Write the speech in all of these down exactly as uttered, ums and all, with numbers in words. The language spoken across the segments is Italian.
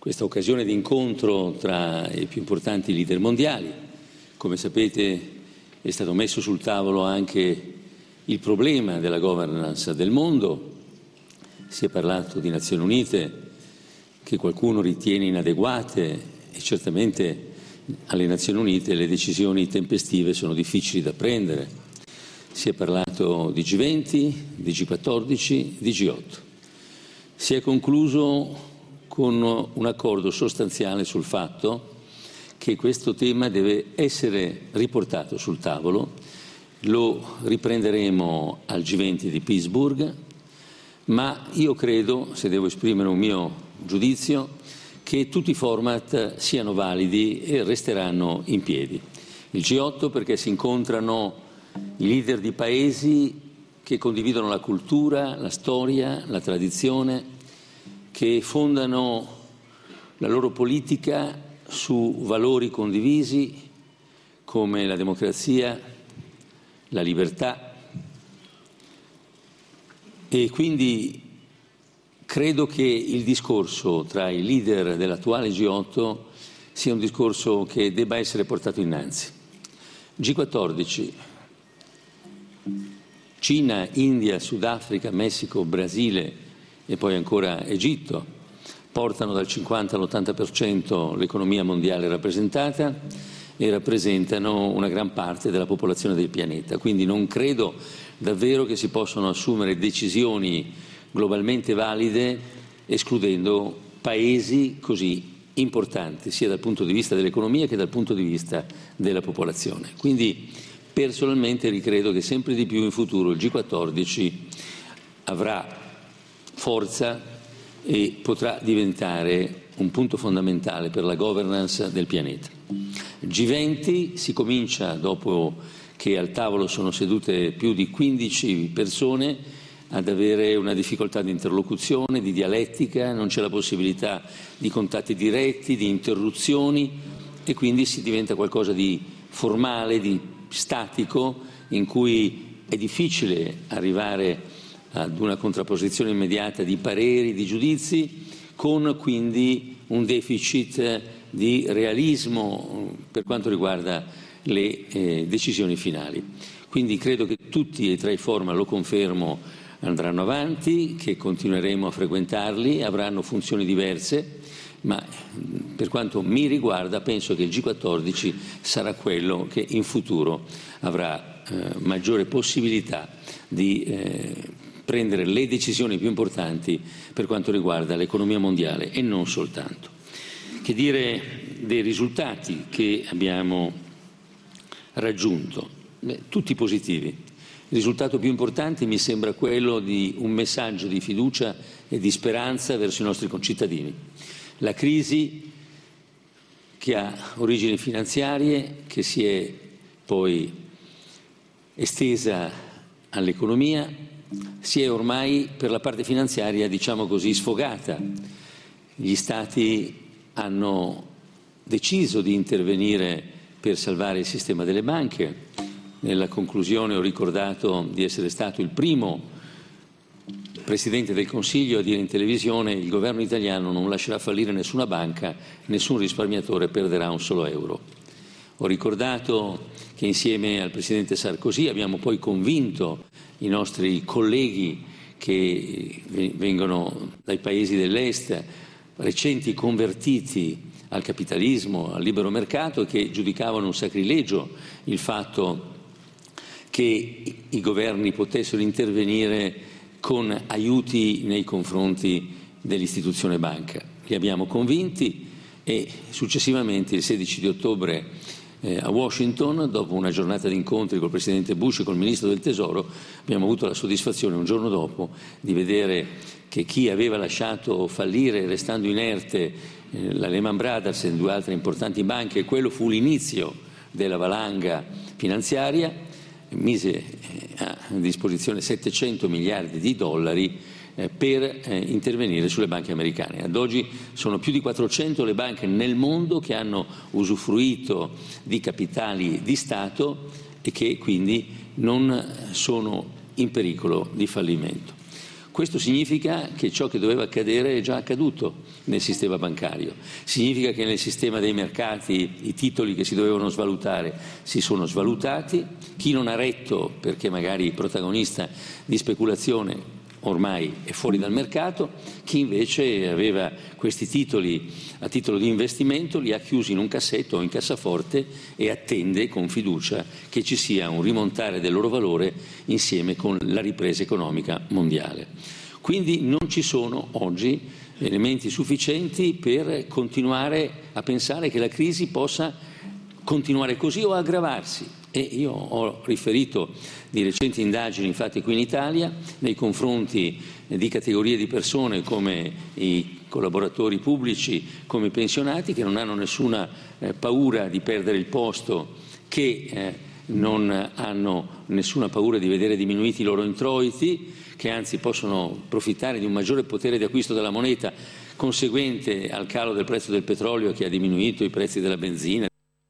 questa occasione di incontro tra i più importanti leader mondiali. Come sapete è stato messo sul tavolo anche il problema della governance del mondo. Si è parlato di Nazioni Unite che qualcuno ritiene inadeguate e certamente alle Nazioni Unite le decisioni tempestive sono difficili da prendere. Si è parlato di G venti, di G quattordici, di G otto. Si è concluso con un accordo sostanziale sul fatto che questo tema deve essere riportato sul tavolo. Lo riprenderemo al G venti di Pittsburgh, ma io credo, se devo esprimere un mio giudizio, che tutti i format siano validi e resteranno in piedi. Il G otto perché si incontrano i leader di paesi che condividono la cultura, la storia, la tradizione, che fondano la loro politica su valori condivisi come la democrazia, la libertà, e quindi credo che il discorso tra i leader dell'attuale G otto sia un discorso che debba essere portato innanzi. G quattordici, Cina, India, Sudafrica, Messico, Brasile e poi ancora Egitto portano dal cinquanta all'ottanta per cento l'economia mondiale rappresentata e rappresentano una gran parte della popolazione del pianeta. Quindi non credo davvero che si possano assumere decisioni globalmente valide escludendo paesi così importanti sia dal punto di vista dell'economia che dal punto di vista della popolazione. Quindi personalmente ricredo che sempre di più in futuro il G quattordici avrà forza e potrà diventare un punto fondamentale per la governance del pianeta. G venti si comincia, dopo che al tavolo sono sedute più di quindici persone, ad avere una difficoltà di interlocuzione, di dialettica, non c'è la possibilità di contatti diretti, di interruzioni, e quindi si diventa qualcosa di formale, di statico, in cui è difficile arrivare ad una contrapposizione immediata di pareri, di giudizi, con quindi un deficit di realismo per quanto riguarda le eh, decisioni finali. Quindi credo che tutti e tre i format, lo confermo, andranno avanti, che continueremo a frequentarli, avranno funzioni diverse, ma per quanto mi riguarda penso che il G quattordici sarà quello che in futuro avrà eh, maggiore possibilità di eh, prendere le decisioni più importanti per quanto riguarda l'economia mondiale e non soltanto. Che dire dei risultati che abbiamo raggiunto? Beh, tutti positivi. Il risultato più importante mi sembra quello di un messaggio di fiducia e di speranza verso i nostri concittadini. La crisi che ha origini finanziarie, che si è poi estesa all'economia, si è ormai per la parte finanziaria, diciamo così, sfogata. Gli Stati hanno deciso di intervenire per salvare il sistema delle banche. Nella conclusione ho ricordato di essere stato il primo Presidente del Consiglio a dire in televisione: il governo italiano non lascerà fallire nessuna banca, nessun risparmiatore perderà un solo euro. Ho ricordato che insieme al Presidente Sarkozy abbiamo poi convinto i nostri colleghi che vengono dai paesi dell'Est, recenti convertiti al capitalismo, al libero mercato, e che giudicavano un sacrilegio il fatto che i governi potessero intervenire con aiuti nei confronti dell'istituzione banca. Li abbiamo convinti e successivamente il sedici di ottobre eh, a Washington, dopo una giornata di incontri col Presidente Bush e col Ministro del Tesoro, abbiamo avuto la soddisfazione un giorno dopo di vedere che chi aveva lasciato fallire, restando inerte, eh, la Lehman Brothers e due altre importanti banche, e quello fu l'inizio della valanga finanziaria, mise a disposizione settecento miliardi di dollari eh, per eh, intervenire sulle banche americane. Ad oggi sono più di quattrocento le banche nel mondo che hanno usufruito di capitali di Stato e che quindi non sono in pericolo di fallimento. Questo significa che ciò che doveva accadere è già accaduto nel sistema bancario, significa che nel sistema dei mercati i titoli che si dovevano svalutare si sono svalutati, chi non ha retto perché magari protagonista di speculazione ormai è fuori dal mercato, chi invece aveva questi titoli a titolo di investimento li ha chiusi in un cassetto o in cassaforte e attende con fiducia che ci sia un rimontare del loro valore insieme con la ripresa economica mondiale. Quindi non ci sono oggi elementi sufficienti per continuare a pensare che la crisi possa continuare così o aggravarsi. E io ho riferito di recenti indagini fatte qui in Italia nei confronti di categorie di persone come i collaboratori pubblici, come i pensionati, che non hanno nessuna eh, paura di perdere il posto, che eh, non hanno nessuna paura di vedere diminuiti i loro introiti, che anzi possono profittare di un maggiore potere di acquisto della moneta conseguente al calo del prezzo del petrolio che ha diminuito i prezzi della benzina,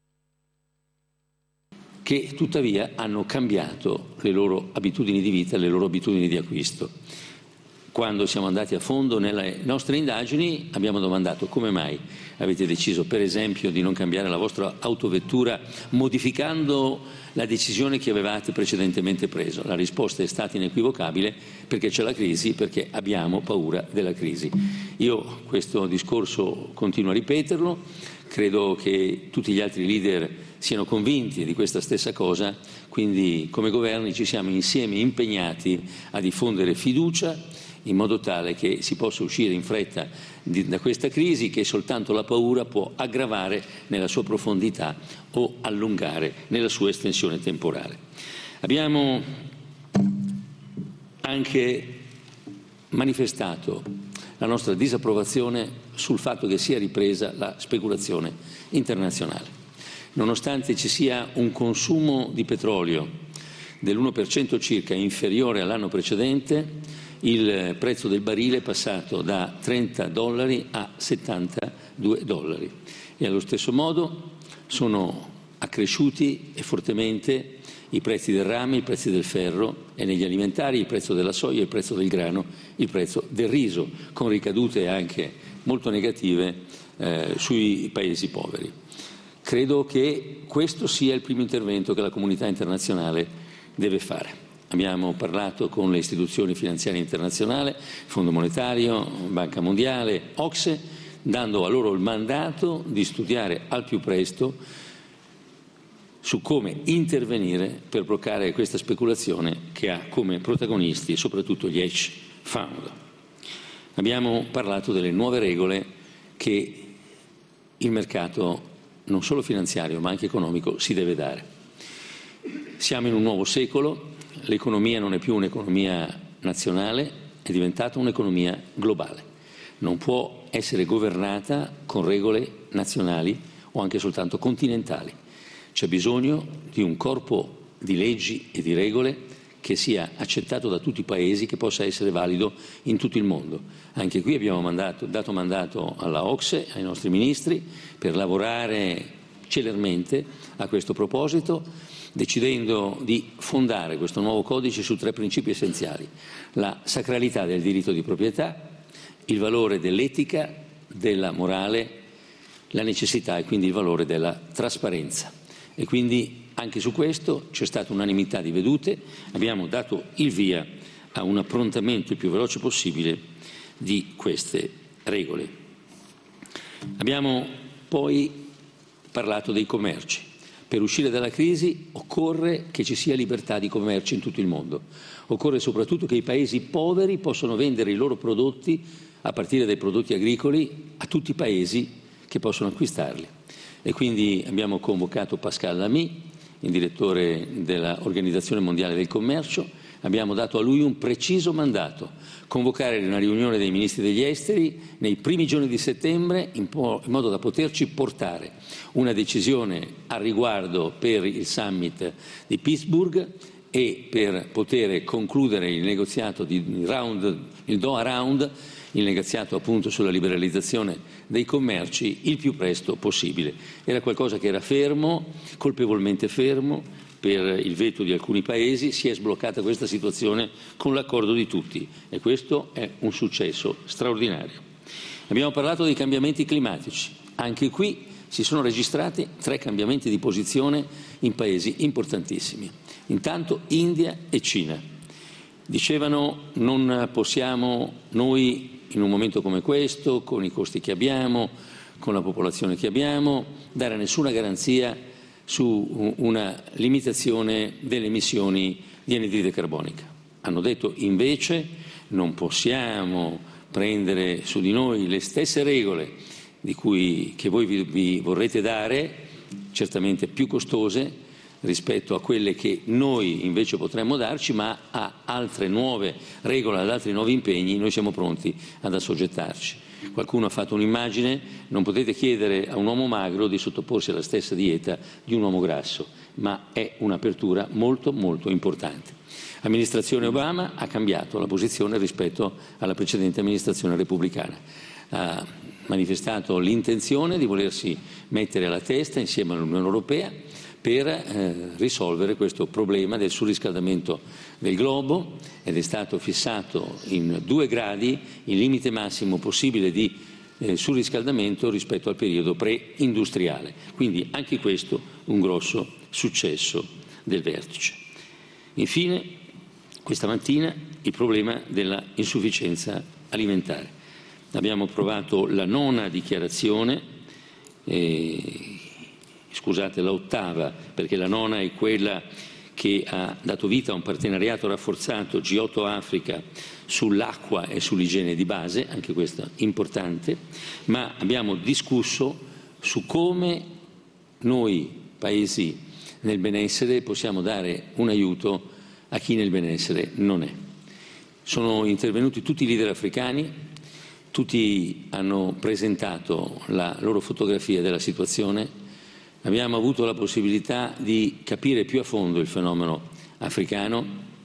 che tuttavia hanno cambiato le loro abitudini di vita, le loro abitudini di acquisto. Quando siamo andati a fondo nelle nostre indagini abbiamo domandato come mai avete deciso per esempio di non cambiare la vostra autovettura modificando la decisione che avevate precedentemente preso. La risposta è stata inequivocabile: perché c'è la crisi, perché abbiamo paura della crisi. Io questo discorso continuo a ripeterlo, credo che tutti gli altri leader siano convinti di questa stessa cosa, quindi come governi ci siamo insieme impegnati a diffondere fiducia in modo tale che si possa uscire in fretta di, da questa crisi che soltanto la paura può aggravare nella sua profondità o allungare nella sua estensione temporale. Abbiamo anche manifestato la nostra disapprovazione sul fatto che sia ripresa la speculazione internazionale. Nonostante ci sia un consumo di petrolio dell'uno per cento circa inferiore all'anno precedente, il prezzo del barile è passato da trenta dollari a settantadue dollari e allo stesso modo sono accresciuti e fortemente i prezzi del rame, i prezzi del ferro e negli alimentari il prezzo della soia, il prezzo del grano, il prezzo del riso, con ricadute anche molto negative eh, sui paesi poveri. Credo che questo sia il primo intervento che la comunità internazionale deve fare. Abbiamo parlato con le istituzioni finanziarie internazionali, Fondo Monetario, Banca Mondiale, Ocse, dando a loro il mandato di studiare al più presto su come intervenire per bloccare questa speculazione che ha come protagonisti soprattutto gli hedge fund. Abbiamo parlato delle nuove regole che il mercato non solo finanziario ma anche economico si deve dare. Siamo in un nuovo secolo, l'economia non è più un'economia nazionale, è diventata un'economia globale. Non può essere governata con regole nazionali o anche soltanto continentali. C'è bisogno di un corpo di leggi e di regole che sia accettato da tutti i paesi, che possa essere valido in tutto il mondo. Anche qui abbiamo mandato, dato mandato alla Ocse, ai nostri ministri, per lavorare celermente a questo proposito, decidendo di fondare questo nuovo codice su tre principi essenziali: la sacralità del diritto di proprietà, il valore dell'etica, della morale, la necessità e quindi il valore della trasparenza. E quindi anche su questo c'è stata unanimità di vedute, abbiamo dato il via a un approntamento il più veloce possibile di queste regole. Abbiamo poi parlato dei commerci. Per uscire dalla crisi occorre che ci sia libertà di commercio in tutto il mondo, occorre soprattutto che i paesi poveri possano vendere i loro prodotti, a partire dai prodotti agricoli, a tutti i paesi che possono acquistarli. E quindi abbiamo convocato Pascal Lamy, il direttore dell'Organizzazione Mondiale del Commercio, abbiamo dato a lui un preciso mandato: convocare una riunione dei ministri degli esteri nei primi giorni di settembre in, po- in modo da poterci portare una decisione al riguardo per il summit di Pittsburgh e per poter concludere il negoziato di round, il Doha Round, il negoziato appunto sulla liberalizzazione dei commerci, il più presto possibile. Era qualcosa che era fermo, colpevolmente fermo, per il veto di alcuni paesi, si è sbloccata questa situazione con l'accordo di tutti e questo è un successo straordinario. Abbiamo parlato dei cambiamenti climatici, anche qui si sono registrati tre cambiamenti di posizione in paesi importantissimi. Intanto India e Cina. Dicevano non possiamo noi in un momento come questo, con i costi che abbiamo, con la popolazione che abbiamo, dare nessuna garanzia su una limitazione delle emissioni di anidride carbonica. Hanno detto invece non possiamo prendere su di noi le stesse regole di cui, che voi vi, vi vorrete dare, certamente più costose rispetto a quelle che noi invece potremmo darci, ma a altre nuove regole, ad altri nuovi impegni noi siamo pronti ad assoggettarci. Qualcuno ha fatto un'immagine, non potete chiedere a un uomo magro di sottoporsi alla stessa dieta di un uomo grasso, ma è un'apertura molto molto importante. L'amministrazione Obama ha cambiato la posizione rispetto alla precedente amministrazione repubblicana. Ha manifestato l'intenzione di volersi mettere alla testa insieme all'Unione Europea per eh, risolvere questo problema del surriscaldamento del globo ed è stato fissato in due gradi il limite massimo possibile di eh, surriscaldamento rispetto al periodo pre-industriale. Quindi anche questo un grosso successo del vertice. Infine, questa mattina il problema della insufficienza alimentare. Abbiamo approvato la nona dichiarazione, eh, scusate la ottava, perché la nona è quella che ha dato vita a un partenariato rafforzato G otto Africa sull'acqua e sull'igiene di base, anche questo importante, ma abbiamo discusso su come noi, paesi nel benessere, possiamo dare un aiuto a chi nel benessere non è. Sono intervenuti tutti i leader africani, tutti hanno presentato la loro fotografia della situazione. Abbiamo avuto la possibilità di capire più a fondo il fenomeno africano,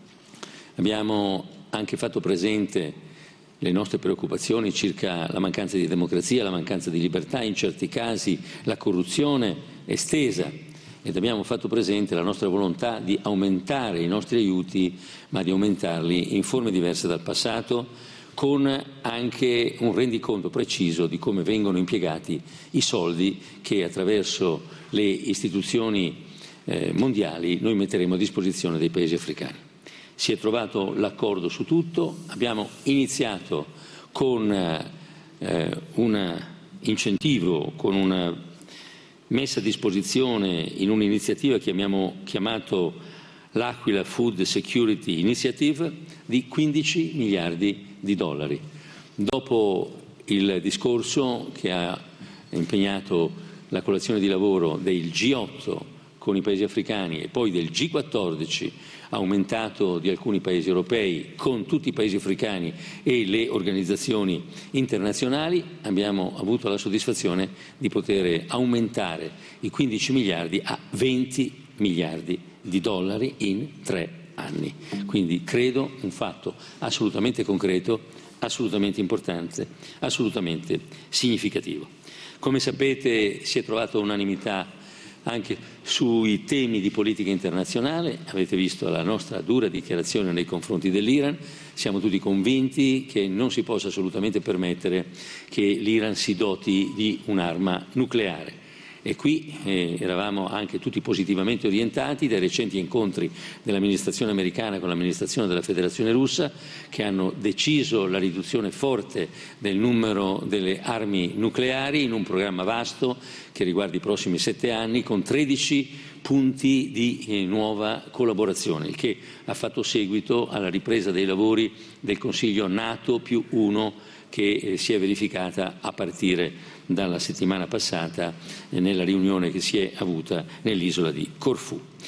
abbiamo anche fatto presente le nostre preoccupazioni circa la mancanza di democrazia, la mancanza di libertà, in certi casi la corruzione estesa, ed abbiamo fatto presente la nostra volontà di aumentare i nostri aiuti, ma di aumentarli in forme diverse dal passato, con anche un rendiconto preciso di come vengono impiegati i soldi che attraverso le istituzioni eh, mondiali noi metteremo a disposizione dei paesi africani. Si è trovato l'accordo su tutto, abbiamo iniziato con eh, un incentivo, con una messa a disposizione in un'iniziativa che abbiamo chiamato l'Aquila Food Security Initiative di quindici miliardi di dollari. Dopo il discorso che ha impegnato la colazione di lavoro del G otto con i paesi africani e poi del G quattordici aumentato di alcuni paesi europei con tutti i paesi africani e le organizzazioni internazionali, abbiamo avuto la soddisfazione di poter aumentare i quindici miliardi a venti miliardi di dollari in tre anni. Quindi credo un fatto assolutamente concreto, assolutamente importante, assolutamente significativo. Come sapete si è trovata unanimità anche sui temi di politica internazionale, avete visto la nostra dura dichiarazione nei confronti dell'Iran, siamo tutti convinti che non si possa assolutamente permettere che l'Iran si doti di un'arma nucleare. E qui eh, eravamo anche tutti positivamente orientati dai recenti incontri dell'amministrazione americana con l'amministrazione della Federazione Russa, che hanno deciso la riduzione forte del numero delle armi nucleari in un programma vasto che riguarda i prossimi sette anni con tredici punti di eh, nuova collaborazione, il che ha fatto seguito alla ripresa dei lavori del Consiglio NATO più uno che eh, si è verificata a partire dalla settimana passata eh, nella riunione che si è avuta nell'isola di Corfù.